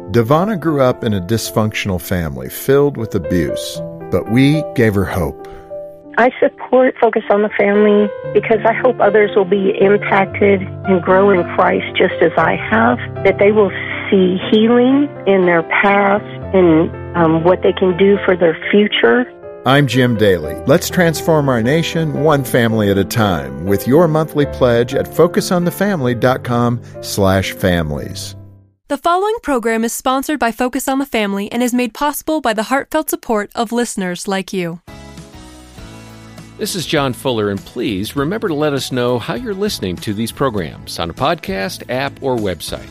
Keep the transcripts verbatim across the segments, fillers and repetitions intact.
Devonna grew up in a dysfunctional family filled with abuse, but we gave her hope. I support Focus on the Family because I hope others will be impacted and grow in Christ just as I have, that they will see healing in their past and um, what they can do for their future. I'm Jim Daly. Let's transform our nation one family at a time with your monthly pledge at focusonthefamily.com slash families. The following program is sponsored by Focus on the Family and is made possible by the heartfelt support of listeners like you. This is John Fuller, and please remember to let us know how you're listening to these programs on a podcast, app, or website.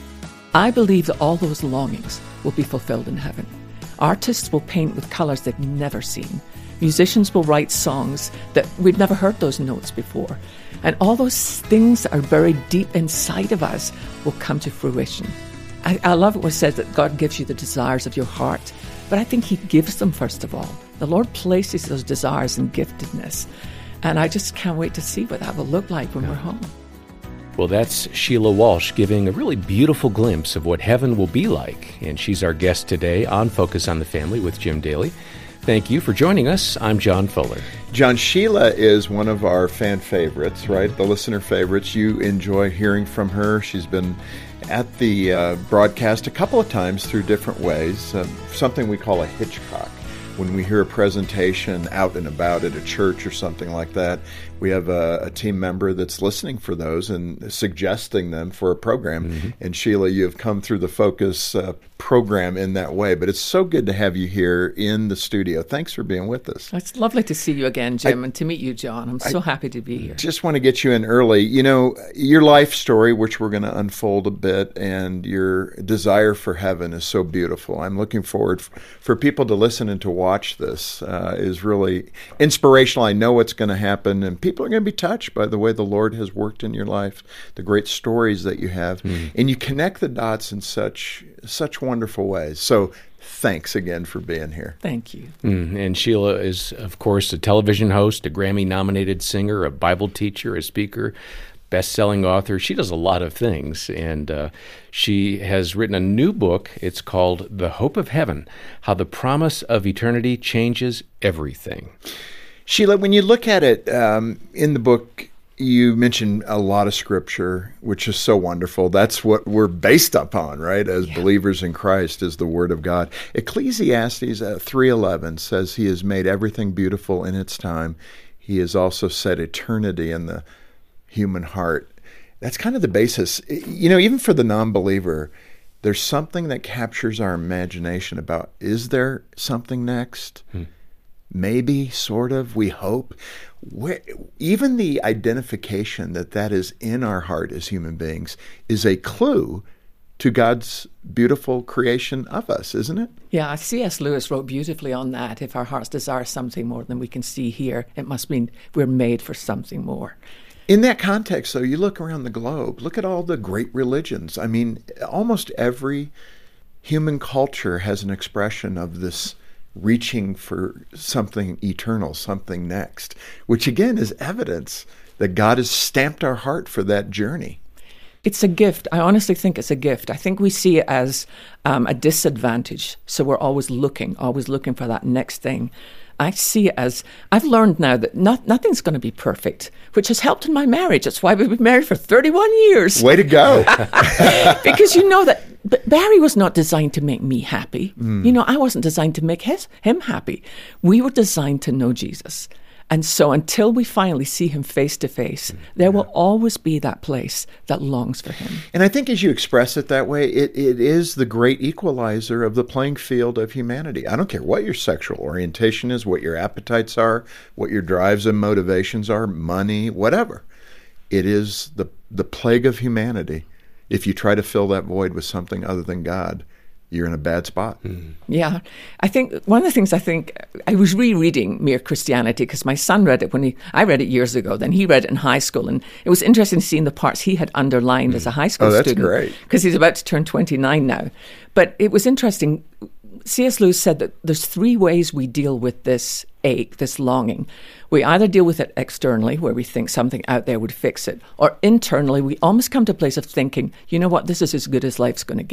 I believe that all those longings will be fulfilled in heaven. Artists will paint with colors they've never seen. Musicians will write songs that we've never heard those notes before. And all those things that are buried deep inside of us will come to fruition. I, I love it when it says that God gives you the desires of your heart, but I think He gives them first of all. The Lord places those desires and giftedness, and I just can't wait to see what that will look like when we're home. Well, that's Sheila Walsh giving a really beautiful glimpse of what heaven will be like, and she's our guest today on Focus on the Family with Jim Daly. Thank you for joining us. I'm John Fuller. John, Sheila is one of our fan favorites, right? The listener favorites. You enjoy hearing from her. She's been at the uh, broadcast a couple of times through different ways, uh, something we call a Hitchcock. When we hear a presentation out and about at a church or something like that, we have a, a team member that's listening for those and suggesting them for a program. Mm-hmm. And Sheila, you have come through the Focus uh, program in that way. But it's so good to have you here in the studio. Thanks for being with us. It's lovely to see you again, Jim, I, and to meet you, John. I'm so I happy to be here. Just want to get you in early. You know, your life story, which we're going to unfold a bit, and your desire for heaven is so beautiful. I'm looking forward f- for people to listen and to watch this. Uh, is really inspirational. I know what's going to happen, and people are going to be touched by the way the Lord has worked in your life, the great stories that you have, mm. and you connect the dots in such such wonderful ways. So thanks again for being here. Thank you. Mm, and Sheila is, of course, a television host, a Grammy-nominated singer, a Bible teacher, a speaker, best-selling author. She does a lot of things, and uh, she has written a new book. It's called The Hope of Heaven, How the Promise of Eternity Changes Everything. Sheila, when you look at it um, in the book, you mentioned a lot of scripture, which is so wonderful. That's what we're based upon, right, as yeah. believers in Christ, is the Word of God. Ecclesiastes uh, three eleven says He has made everything beautiful in its time. He has also set eternity in the human heart. That's kind of the basis. You know, even for the non-believer, there's something that captures our imagination about, is there something next? Hmm. Maybe, sort of, we hope. Where, even the identification that that is in our heart as human beings is a clue to God's beautiful creation of us, isn't it? Yeah, C S Lewis wrote beautifully on that. If our hearts desire something more than we can see here, it must mean we're made for something more. In that context, though, you look around the globe, look at all the great religions. I mean, almost every human culture has an expression of this reaching for something eternal, something next, which again is evidence that God has stamped our heart for that journey. It's a gift. I honestly think it's a gift. I think we see it as um, a disadvantage. So we're always looking, always looking for that next thing. I see it as, I've learned now that not, nothing's going to be perfect, which has helped in my marriage. That's why we've been married for thirty-one years. Way to go. Because you know that but Barry was not designed to make me happy. Mm. You know, I wasn't designed to make his, him happy. We were designed to know Jesus. And so until we finally see Him face to face, there will always be that place that longs for Him. And I think as you express it that way, it, it is the great equalizer of the playing field of humanity. I don't care what your sexual orientation is, what your appetites are, what your drives and motivations are, money, whatever. It is the the plague of humanity. If you try to fill that void with something other than God, you're in a bad spot. Mm. Yeah. I think one of the things I think, I was rereading Mere Christianity because my son read it when he, I read it years ago, then he read it in high school. And it was interesting seeing the parts he had underlined mm. as a high school oh, that's student. Great. Because he's about to turn twenty-nine now. But it was interesting. C S Lewis said that there's three ways we deal with this ache, this longing. We either deal with it externally, where we think something out there would fix it, or internally, we almost come to a place of thinking, you know what, this is as good as life's going to get.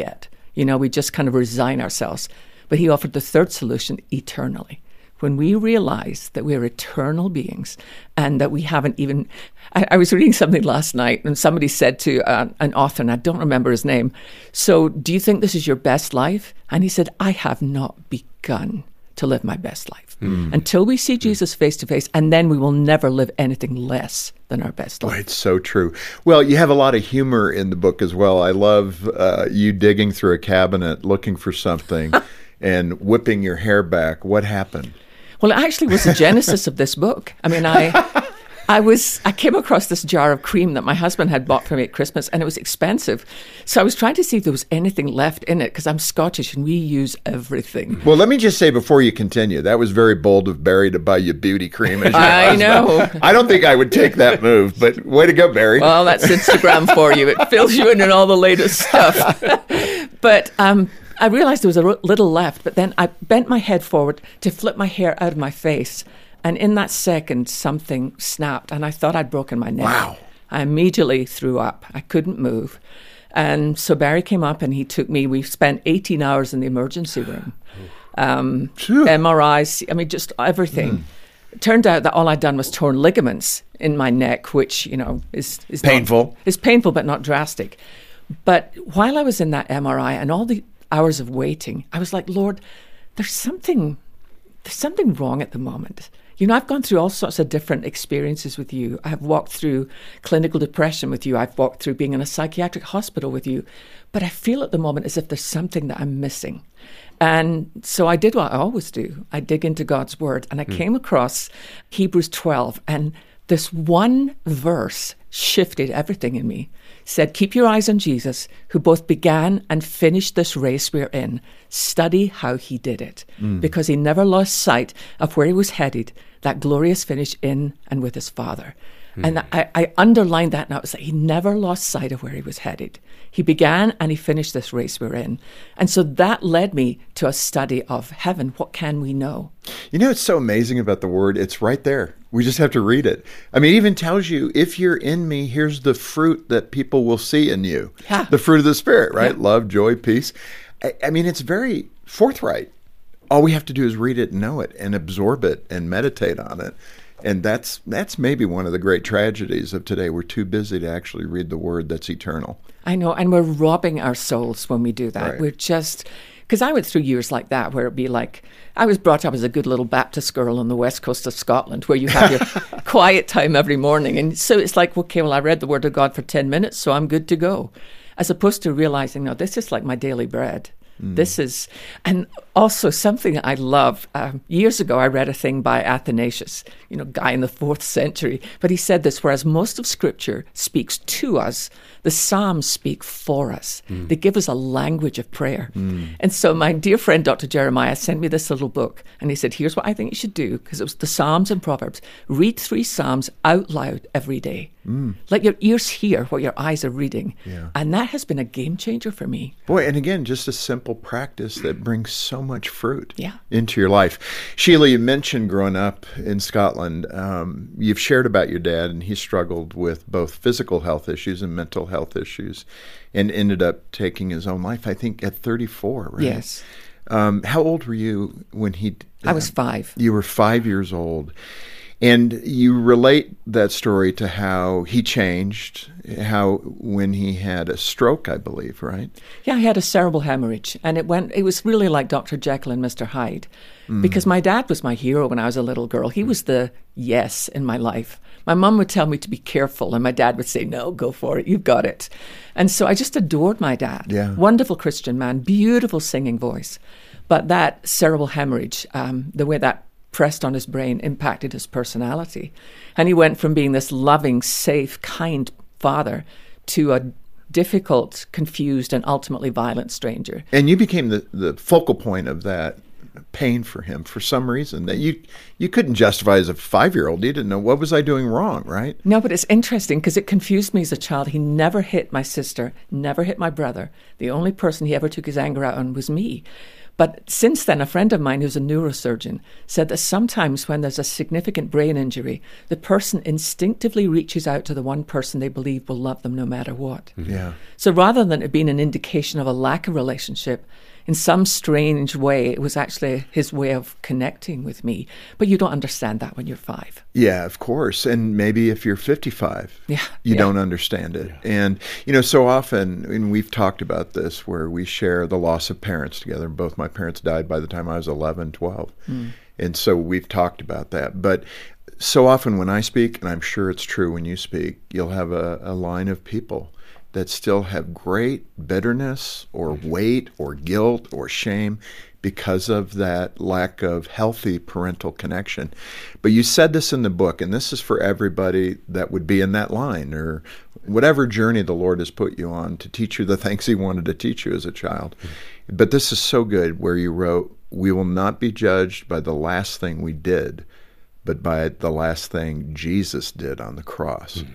You know, we just kind of resign ourselves. But he offered the third solution, eternally. When we realize that we're eternal beings and that we haven't even... I, I was reading something last night and somebody said to uh, an author, and I don't remember his name, so do you think this is your best life? And he said, I have not begun to live my best life. Mm. Until we see Jesus face to face, and then we will never live anything less than our best life. Boy, it's so true. Well, you have a lot of humor in the book as well. I love uh, you digging through a cabinet looking for something and whipping your hair back. What happened? Well, it actually was the genesis of this book. I mean, I I was I came across this jar of cream that my husband had bought for me at Christmas, and it was expensive. So I was trying to see if there was anything left in it, because I'm Scottish and we use everything. Well, let me just say before you continue, that was very bold of Barry to buy you beauty cream. As your I husband. know. I don't think I would take that move, but way to go, Barry. Well, that's Instagram for you. It fills you in on all the latest stuff. But um I realized there was a little left, but then I bent my head forward to flip my hair out of my face. And in that second, something snapped, and I thought I'd broken my neck. Wow. I immediately threw up. I couldn't move. And so Barry came up, and he took me. We spent eighteen hours in the emergency room. Um, M R Is, I mean, just everything. Mm. It turned out that all I'd done was torn ligaments in my neck, which, you know, is, is painful. Not, is painful, but not drastic. But while I was in that M R I and all the hours of waiting, I was like, Lord, there's something, there's something wrong at the moment. You know, I've gone through all sorts of different experiences with you. I've walked through clinical depression with you. I've walked through being in a psychiatric hospital with you. But I feel at the moment as if there's something that I'm missing. And so I did what I always do. I dig into God's word, and I mm. came across Hebrews twelve, and this one verse shifted everything in me. Said, keep your eyes on Jesus, who both began and finished this race we're in. Study how he did it, mm. because he never lost sight of where he was headed, that glorious finish in and with his Father. Mm. And I, I underlined that, and I was like, he never lost sight of where he was headed. He began and he finished this race we're in. And so that led me to a study of heaven. What can we know? You know, it's so amazing about the word. It's right there. We just have to read it. I mean, it even tells you, if you're in me, here's the fruit that people will see in you. Yeah. The fruit of the Spirit, right? Yeah. Love, joy, peace. I, I mean, it's very forthright. All we have to do is read it and know it and absorb it and meditate on it. And that's that's maybe one of the great tragedies of today. We're too busy to actually read the word that's eternal. I know, and we're robbing our souls when we do that. Right. We're just... Because I went through years like that, where it'd be like, I was brought up as a good little Baptist girl on the west coast of Scotland, where you have your quiet time every morning. And so it's like, okay, well, I read the Word of God for ten minutes, so I'm good to go. As opposed to realizing, no, this is like my daily bread. Mm. This is, and also something that I love. Um, years ago, I read a thing by Athanasius, you know, guy in the fourth century. But he said this, whereas most of Scripture speaks to us, the Psalms speak for us. Mm. They give us a language of prayer. Mm. And so my dear friend, Doctor Jeremiah, sent me this little book. And he said, here's what I think you should do, because it was the Psalms and Proverbs. Read three Psalms out loud every day. Mm. Let your ears hear what your eyes are reading. Yeah. And that has been a game changer for me. Boy, and again, just a simple practice that brings so much fruit yeah. into your life. Sheila, you mentioned growing up in Scotland. Um, you've shared about your dad, and he struggled with both physical health issues and mental health issues and ended up taking his own life, I think, at thirty-four, right? Yes. Um, how old were you when he... Uh, I was five. You were five years old. And you relate that story to how he changed, how when he had a stroke, I believe, right? Yeah, I had a cerebral hemorrhage, and it went. It was really like Doctor Jekyll and Mister Hyde, mm. because my dad was my hero when I was a little girl. He was the yes in my life. My mum would tell me to be careful, and my dad would say, no, go for it, you've got it. And so I just adored my dad. Yeah. Wonderful Christian man, beautiful singing voice. But that cerebral hemorrhage, um, the way that pressed on his brain impacted his personality. And he went from being this loving, safe, kind father to a difficult, confused, and ultimately violent stranger. And you became the, the focal point of that pain for him for some reason that you you couldn't justify as a five-year-old. You didn't know, what was I doing wrong, right? No, but it's interesting because it confused me as a child. He never hit my sister, never hit my brother. The only person he ever took his anger out on was me. But since then, a friend of mine who's a neurosurgeon said that sometimes when there's a significant brain injury, the person instinctively reaches out to the one person they believe will love them no matter what. Yeah. So rather than it being an indication of a lack of relationship, in some strange way, it was actually his way of connecting with me. But you don't understand that when you're five. Yeah, of course. And maybe if you're fifty-five, yeah, you yeah. don't understand it. Yeah. And, you know, so often, and we've talked about this, where we share the loss of parents together. Both my parents died by the time I was eleven, twelve. Mm. And so we've talked about that. But so often when I speak, and I'm sure it's true when you speak, you'll have a, a line of people that still have great bitterness or weight or guilt or shame because of that lack of healthy parental connection. But you said this in the book, and this is for everybody that would be in that line or whatever journey the Lord has put you on to teach you the things he wanted to teach you as a child. Mm-hmm. But this is so good where you wrote, "We will not be judged by the last thing we did, but by the last thing Jesus did on the cross." Mm-hmm.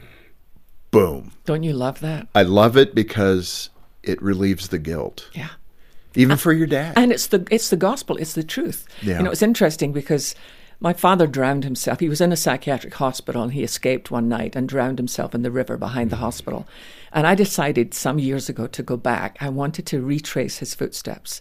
Boom. Don't you love that? I love it because it relieves the guilt. Yeah. Even for your dad. And it's the it's the gospel. It's the truth. Yeah. You know, it's interesting because my father drowned himself. He was in a psychiatric hospital and he escaped one night and drowned himself in the river behind the hospital. And I decided some years ago to go back. I wanted to retrace his footsteps.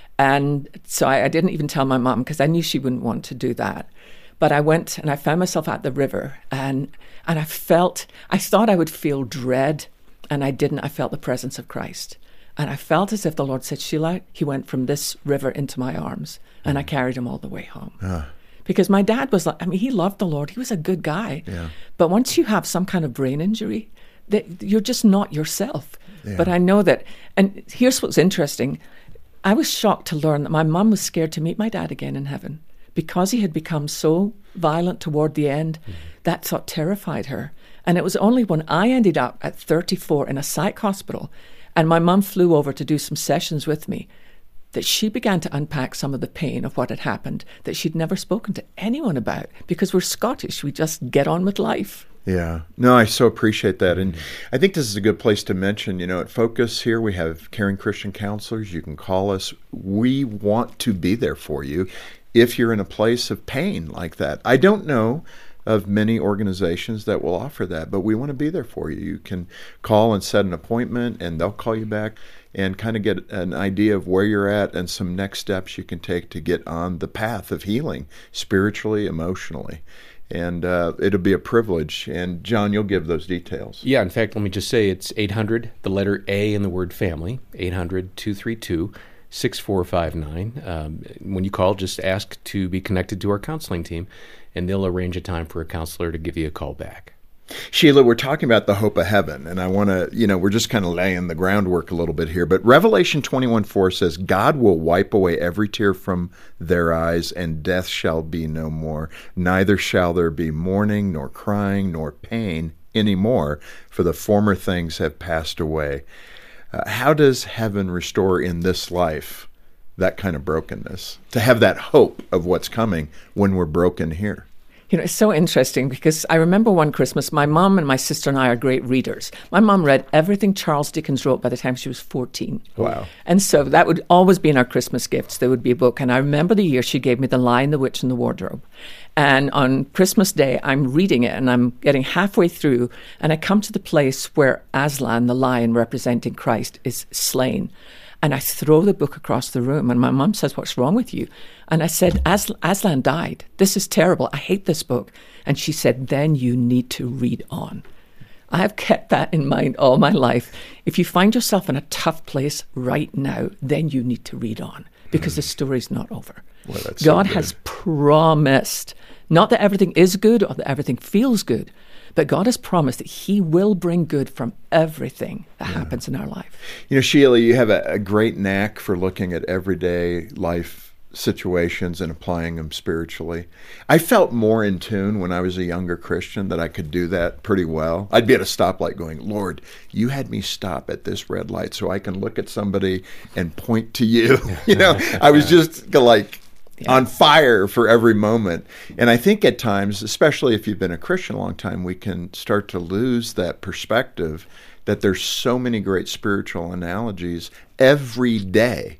And so I, I didn't even tell my mom because I knew she wouldn't want to do that. But I went and I found myself at the river and and I felt, I thought I would feel dread and I didn't. I felt the presence of Christ. And I felt as if the Lord said, "Sheila," he went from this river into my arms and I carried him all the way home. Uh. Because my dad was like, I mean, he loved the Lord. He was a good guy. Yeah. But once you have some kind of brain injury, that you're just not yourself. Yeah. But I know that, and here's what's interesting. I was shocked to learn that my mum was scared to meet my dad again in heaven. Because he had become so violent toward the end, mm-hmm. that thought terrified her. And it was only when I ended up at thirty-four in a psych hospital and my mum flew over to do some sessions with me that she began to unpack some of the pain of what had happened that she'd never spoken to anyone about because we're Scottish. We just get on with life. Yeah. No, I so appreciate that. And I think this is a good place to mention, you know, at Focus here, we have caring Christian counselors. You can call us. We want to be there for you if you're in a place of pain like that. I don't know of many organizations that will offer that, but we want to be there for you. You can call and set an appointment, and they'll call you back and kind of get an idea of where you're at and some next steps you can take to get on the path of healing spiritually, emotionally. And uh, it'll be a privilege. And John, you'll give those details. Yeah, in fact, let me just say it's eight hundred, the letter A in the word family, eight hundred, two three two, six four five nine. Um, when you call, just ask to be connected to our counseling team, and they'll arrange a time for a counselor to give you a call back. Sheila, we're talking about the hope of heaven, and I want to, you know, we're just kind of laying the groundwork a little bit here, but Revelation twenty-one four says, "God will wipe away every tear from their eyes, and death shall be no more. Neither shall there be mourning, nor crying, nor pain anymore, for the former things have passed away." Uh, how does heaven restore in this life that kind of brokenness? To have that hope of what's coming when we're broken here? You know, it's so interesting because I remember one Christmas, my mom and my sister and I are great readers. My mom read everything Charles Dickens wrote by the time she was fourteen. Wow. And so that would always be in our Christmas gifts. There would be a book. And I remember the year she gave me The Lion, the Witch, and the Wardrobe. And on Christmas Day, I'm reading it and I'm getting halfway through. And I come to the place where Aslan, the lion representing Christ, is slain. And I throw the book across the room and my mum says, "What's wrong with you?" And I said, As- Aslan died. This is terrible. I hate this book. And she said, "Then you need to read on." I have kept that in mind all my life. If you find yourself in a tough place right now, then you need to read on because mm. the story's not over. Well, that's God so has promised, not that everything is good or that everything feels good, but God has promised that he will bring good from everything that yeah. happens in our life. You know, Sheila, you have a, a great knack for looking at everyday life situations and applying them spiritually. I felt more in tune when I was a younger Christian that I could do that pretty well. I'd be at a stoplight going, "Lord, you had me stop at this red light so I can look at somebody and point to you." You know, I was just like... Yeah. on fire for every moment. And I think at times, especially if you've been a Christian a long time, we can start to lose that perspective that there's so many great spiritual analogies every day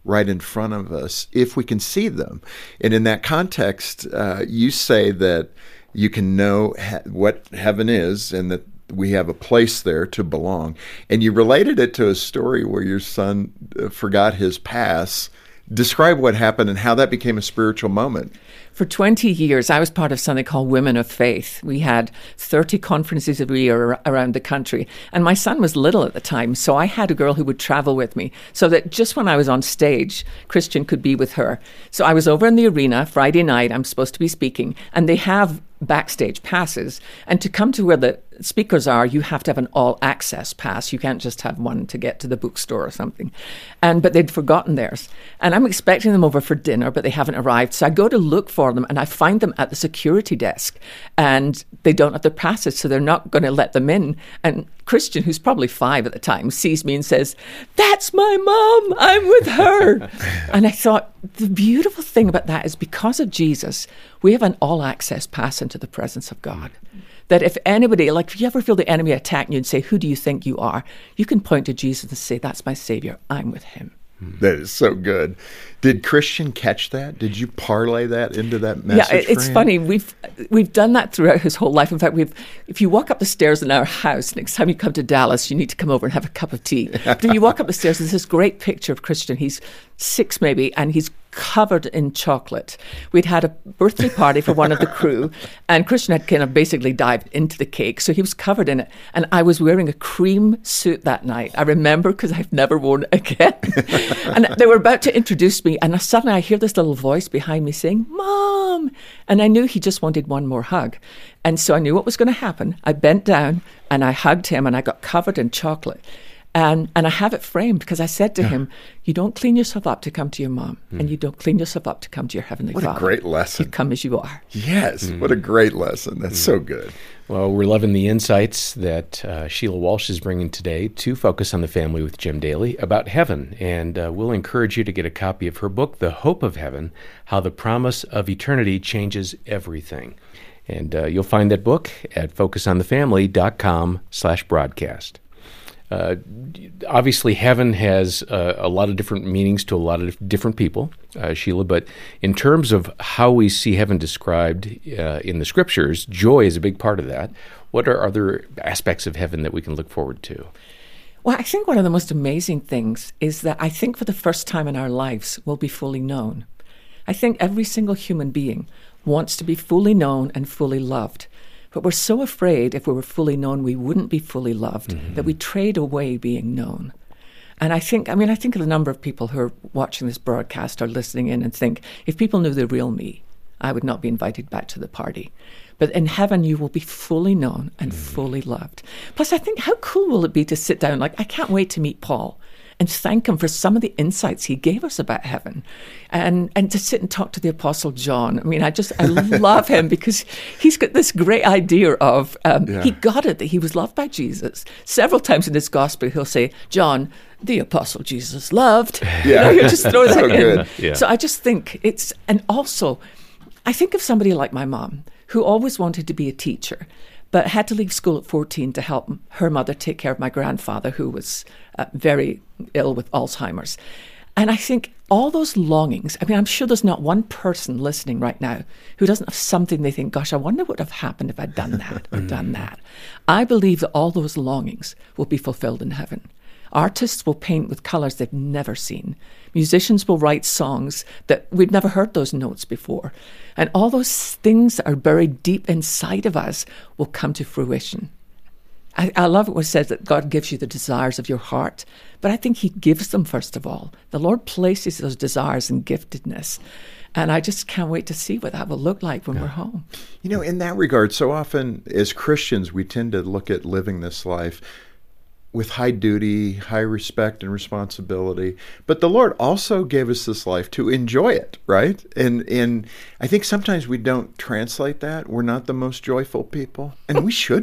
right in front of us if we can see them. And in that context, uh, you say that you can know he- what heaven is and that we have a place there to belong. And you related it to a story where your son uh, forgot his pass. Describe what happened and how that became a spiritual moment. For twenty years, I was part of something called Women of Faith. We had thirty conferences a year around the country. And my son was little at the time, so I had a girl who would travel with me so that just when I was on stage, Christian could be with her. So I was over in the arena Friday night. I'm supposed to be speaking, and they have backstage passes. And to come to where the speakers are, you have to have an all-access pass. You can't just have one to get to the bookstore or something. And but they'd forgotten theirs. And I'm expecting them over for dinner, but they haven't arrived. So I go to look for them, and I find them at the security desk. And they don't have their passes, so they're not going to let them in. And Christian, who's probably five at the time, sees me and says, "That's my mom. I'm with her." And I thought, the beautiful thing about that is because of Jesus, we have an all-access pass into the presence of God. That if anybody, like if you ever feel the enemy attacking you and say, "Who do you think you are?" you can point to Jesus and say, "That's my Savior. I'm with him." That is so good. Did Christian catch that? Did you parlay that into that message? Yeah, it's for him? funny. We've we've done that throughout his whole life. In fact, we've if you walk up the stairs in our house, next time you come to Dallas, you need to come over and have a cup of tea. But if you walk up the stairs, there's this great picture of Christian. He's six maybe, and he's covered in chocolate. We'd had a birthday party for one of the crew, and Christian had kind of basically dived into the cake, so he was covered in it. And I was wearing a cream suit that night. I remember because I've never worn it again. And they were about to introduce me, and suddenly I hear this little voice behind me saying, "Mom!" And I knew he just wanted one more hug. And so I knew what was going to happen. I bent down and I hugged him, and I got covered in chocolate. And and I have it framed because I said to him, "You don't clean yourself up to come to your mom, mm. and you don't clean yourself up to come to your Heavenly what Father. What a great lesson. You come as you are." Yes, mm. what a great lesson. That's mm. so good. Well, we're loving the insights that uh, Sheila Walsh is bringing today to Focus on the Family with Jim Daly about heaven. And uh, we'll encourage you to get a copy of her book, The Hope of Heaven, How the Promise of Eternity Changes Everything. And uh, you'll find that book at focusonthefamily.com slash broadcast. Uh, obviously, heaven has uh, a lot of different meanings to a lot of different people, uh, Sheila, but in terms of how we see heaven described uh, in the Scriptures, joy is a big part of that. What are other aspects of heaven that we can look forward to? Well, I think one of the most amazing things is that I think for the first time in our lives, we'll be fully known. I think every single human being wants to be fully known and fully loved. But we're so afraid if we were fully known, we wouldn't be fully loved, mm-hmm. that we trade away being known. And I think, I mean, I think of the number of people who are watching this broadcast or listening in and think, if people knew the real me, I would not be invited back to the party. But in heaven, you will be fully known and mm-hmm. fully loved. Plus, I think, how cool will it be to sit down? Like, I can't wait to meet Paul and thank him for some of the insights he gave us about heaven, and and to sit and talk to the Apostle John. I mean, I just, I love him because he's got this great idea of, um, yeah. he got it, that he was loved by Jesus. Several times in his gospel, he'll say, "John, the Apostle Jesus loved." Yeah. You know, he'll just throw that so in. Good. Yeah. So I just think it's, and also, I think of somebody like my mom, who always wanted to be a teacher, but had to leave school at fourteen to help her mother take care of my grandfather, who was uh, very ill with Alzheimer's. And I think all those longings, I mean, I'm sure there's not one person listening right now who doesn't have something they think, "Gosh, I wonder what would have happened if I'd done that or done that." I believe that all those longings will be fulfilled in heaven. Artists will paint with colors they've never seen. Musicians will write songs that we've never heard those notes before. And all those things that are buried deep inside of us will come to fruition. I, I love it when it says that God gives you the desires of your heart, but I think he gives them first of all. The Lord places those desires and giftedness. And I just can't wait to see what that will look like when yeah. we're home. You know, in that regard, so often as Christians, we tend to look at living this life with high duty, high respect and responsibility. But the Lord also gave us this life to enjoy it, right? And and I think sometimes we don't translate that. We're not the most joyful people, and we should be.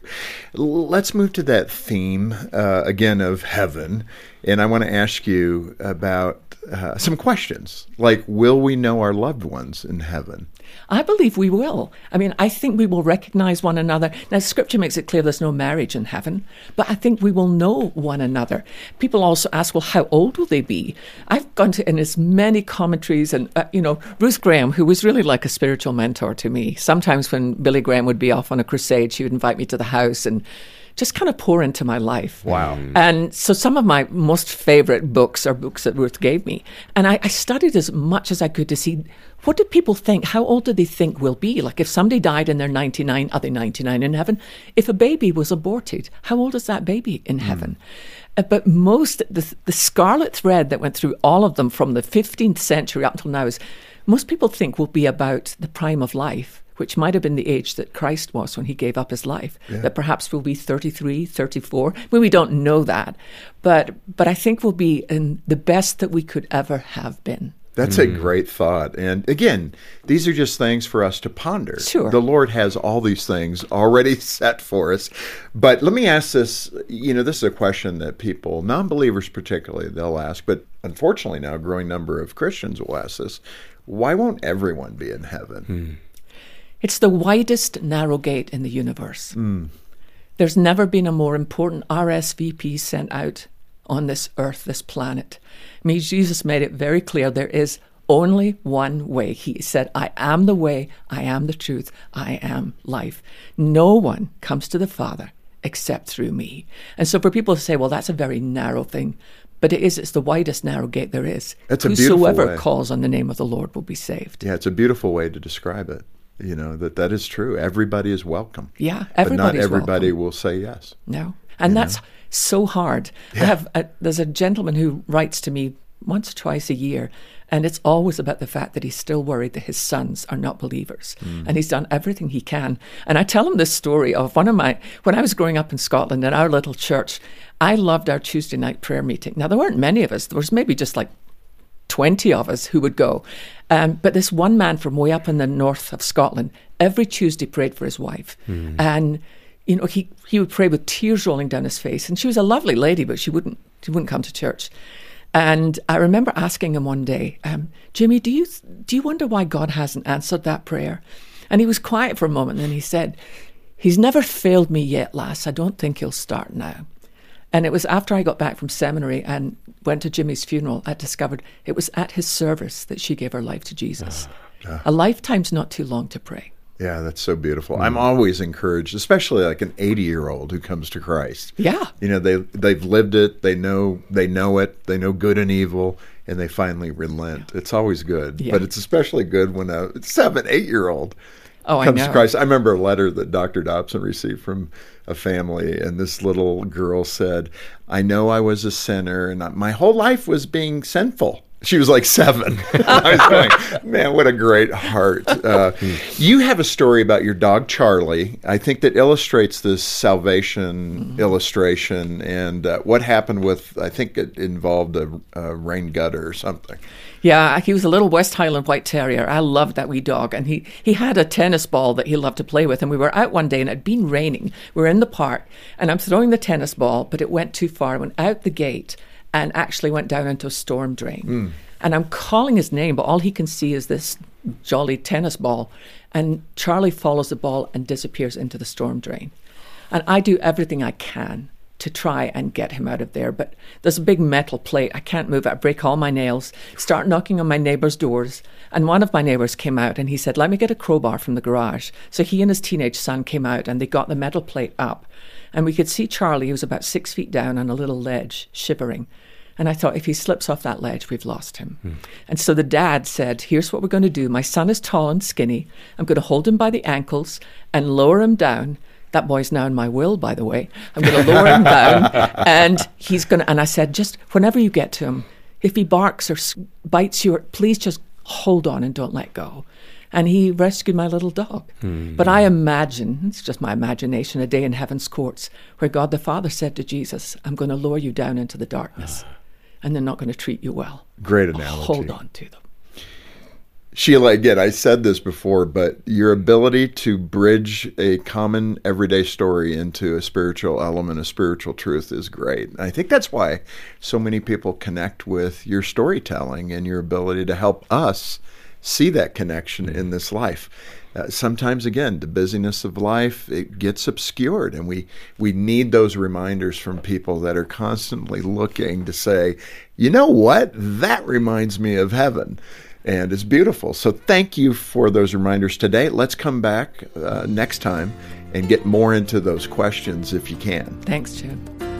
Let's move to that theme uh, again of heaven. And I want to ask you about uh, some questions like, will we know our loved ones in heaven? I believe we will. I mean, I think we will recognize one another. Now, Scripture makes it clear there's no marriage in heaven, but I think we will know one another. People also ask, well, how old will they be? I've gone to in as many commentaries, and, uh, you know, Ruth Graham, who was really like a spiritual mentor to me. Sometimes when Billy Graham would be off on a crusade, she would invite me to the house and just kind of pour into my life. Wow. And so some of my most favorite books are books that Ruth gave me. And I, I studied as much as I could to see, what do people think? How old do they think we'll be? Like if somebody died and they're ninety-nine, are they ninety-nine in heaven? If a baby was aborted, how old is that baby in heaven? Mm. Uh, but most, the, the scarlet thread that went through all of them from the fifteenth century up until now is, most people think will be about the prime of life, which might have been the age that Christ was when he gave up his life, yeah. that perhaps we'll be thirty-three, thirty-four. Well, we don't know that, but but I think we'll be in the best that we could ever have been. That's mm. a great thought. And again, these are just things for us to ponder. Sure. The Lord has all these things already set for us. But let me ask this, you know, this is a question that people, non-believers particularly, they'll ask, but unfortunately now a growing number of Christians will ask this, why won't everyone be in heaven? Mm. It's the widest narrow gate in the universe. Mm. There's never been a more important R S V P sent out on this earth, this planet. I mean, Jesus made it very clear there is only one way. He said, I am the way, I am the truth, I am life. No one comes to the Father except through me. And so for people to say, well, that's a very narrow thing, but it is, it's the widest narrow gate there is. It's a beautiful Whosoever way. calls on the name of the Lord will be saved. Yeah, it's a beautiful way to describe it. You know, that that is true. Everybody is welcome. Yeah, everybody's But not everybody welcome. will say yes. No. And you that's know? so hard. Yeah. I have a, there's a gentleman who writes to me once or twice a year, and it's always about the fact that he's still worried that his sons are not believers. Mm. And he's done everything he can. And I tell him this story of one of my, when I was growing up in Scotland in our little church, I loved our Tuesday night prayer meeting. Now, there weren't many of us. There was maybe just like twenty of us who would go. Um, but this one man from way up in the north of Scotland, every Tuesday prayed for his wife. Mm. And, you know, he, he would pray with tears rolling down his face. And she was a lovely lady, but she wouldn't, she wouldn't come to church. And I remember asking him one day, um, Jimmy, do you do you wonder why God hasn't answered that prayer? And he was quiet for a moment, and he said, he's never failed me yet, lass. I don't think he'll start now. And it was after I got back from seminary and went to Jimmy's funeral, I discovered it was at his service that she gave her life to Jesus. Uh, uh. A lifetime's not too long to pray. Yeah, that's so beautiful. Mm. I'm always encouraged, especially like an eighty-year-old who comes to Christ. Yeah. You know, they, they've lived it, they know they know it, they know good and evil, and they finally relent. It's always good. Yeah. But it's especially good when a seven, eight-year-old oh, comes I know. to Christ. I remember a letter that Doctor Dobson received from a family, and this little girl said, I know I was a sinner, and my whole life was being sinful. She was like seven. I was going, man, what a great heart. Uh, you have a story about your dog, Charlie, I think that illustrates this salvation mm-hmm. illustration and uh, what happened with, I think it involved a, a rain gutter or something. Yeah, he was a little West Highland White Terrier. I loved that wee dog. And he, he had a tennis ball that he loved to play with. And we were out one day and it had been raining. We were in the park and I'm throwing the tennis ball, but it went too far. I went out the gate and actually went down into a storm drain. Mm. And I'm calling his name, but all he can see is this jolly tennis ball. And Charlie follows the ball and disappears into the storm drain. And I do everything I can to try and get him out of there. But there's a big metal plate. I can't move it. I break all my nails, start knocking on my neighbours' doors. And one of my neighbours came out and he said, let me get a crowbar from the garage. So he and his teenage son came out and they got the metal plate up. And we could see Charlie, who was about six feet down on a little ledge, shivering. And I thought, if he slips off that ledge, we've lost him. Hmm. And so the dad said, here's what we're going to do. My son is tall and skinny. I'm going to hold him by the ankles and lower him down. That boy's now in my will, by the way. I'm going to lower him down. And he's going to, and I said, just whenever you get to him, if he barks or bites you, please just hold on and don't let go. And he rescued my little dog. Hmm. But I imagine, it's just my imagination, a day in heaven's courts where God the Father said to Jesus, I'm going to lower you down into the darkness. And they're not going to treat you well. Great analogy. Hold on to them. Sheila, again, I said this before, but your ability to bridge a common everyday story into a spiritual element, a spiritual truth is great. And I think that's why so many people connect with your storytelling and your ability to help us see that connection in this life. Uh, sometimes, again, the busyness of life, it gets obscured, and we, we need those reminders from people that are constantly looking to say, you know what, that reminds me of heaven. And it's beautiful. So thank you for those reminders today. Let's come back uh, next time and get more into those questions if you can. Thanks, Chad.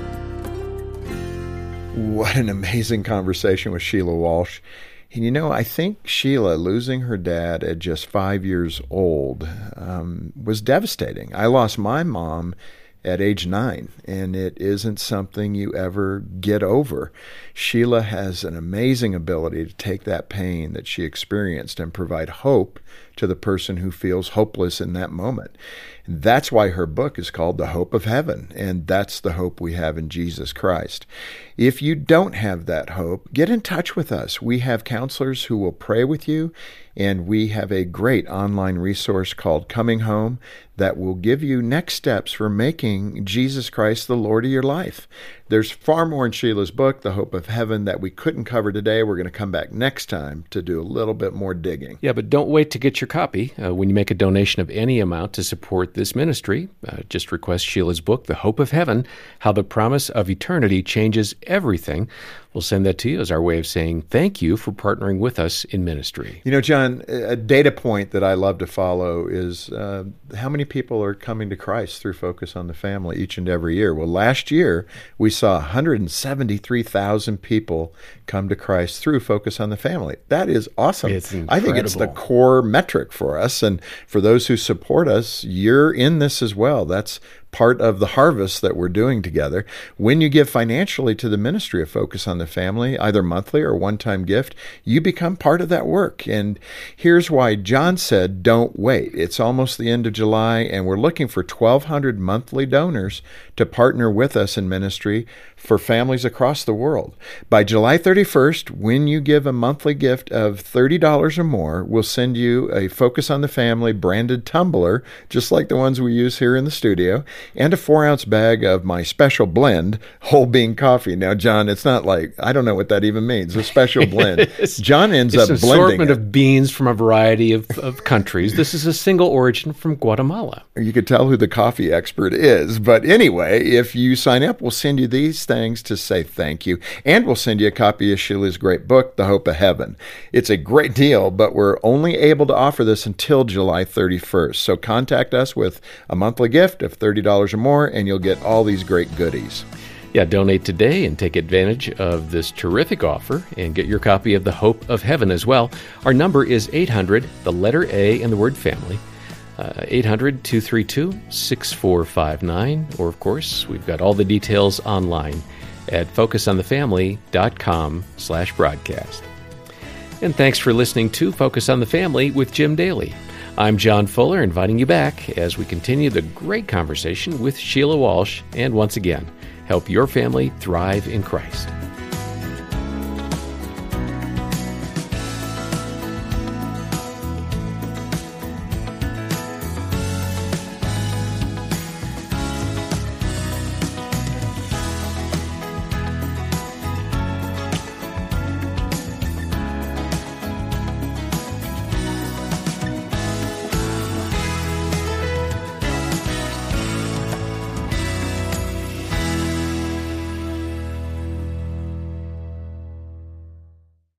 What an amazing conversation with Sheila Walsh. And you know, I think Sheila losing her dad at just five years old um, was devastating. I lost my mom at age nine, and it isn't something you ever get over. Sheila has an amazing ability to take that pain that she experienced and provide hope to the person who feels hopeless in that moment. And that's why her book is called The Hope of Heaven, and that's the hope we have in Jesus Christ. If you don't have that hope, get in touch with us. We have counselors who will pray with you, and we have a great online resource called Coming Home that will give you next steps for making Jesus Christ the Lord of your life. There's far more in Sheila's book, The Hope of Heaven, that we couldn't cover today. We're going to come back next time to do a little bit more digging. Yeah, but don't wait to get your copy. Uh, when you make a donation of any amount to support this ministry, uh, just request Sheila's book, The Hope of Heaven, How the Promise of Eternity Changes Everything. We'll send that to you as our way of saying thank you for partnering with us in ministry. You know, John, a data point that I love to follow is uh, how many people are coming to Christ through Focus on the Family each and every year. Well, last year, we saw one hundred seventy-three thousand people come to Christ through Focus on the Family. That is awesome. It's incredible. I think it's the core metric for us. And for those who support us, you're in this as well. That's part of the harvest that we're doing together. When you give financially to the ministry of Focus on the Family, either monthly or one-time gift, you become part of that work. And here's why John said, don't wait. It's almost the end of July, and we're looking for twelve hundred monthly donors to partner with us in ministry for families across the world. By July thirty-first, when you give a monthly gift of thirty dollars or more, we'll send you a Focus on the Family branded tumbler, just like the ones we use here in the studio, and a four-ounce bag of my special blend, whole bean coffee. Now, John, it's not like, I don't know what that even means, a special blend. John ends it's up an blending assortment it. of beans from a variety of, of countries. This is a single origin from Guatemala. You could tell who the coffee expert is. But anyway, if you sign up, we'll send you these things to say thank you. And we'll send you a copy of Sheila's great book, The Hope of Heaven. It's a great deal, but we're only able to offer this until July thirty-first. So contact us with a monthly gift of thirty dollars or more, and you'll get all these great goodies. Yeah, donate today and take advantage of this terrific offer and get your copy of The Hope of Heaven as well. Our number is eight hundred, the letter A and the word family, uh, eight hundred, two three two, six four five nine. Or, of course, we've got all the details online at focusonthefamily.com slash broadcast. And thanks for listening to Focus on the Family with Jim Daly. I'm John Fuller, inviting you back as we continue the great conversation with Sheila Walsh and, once again, help your family thrive in Christ.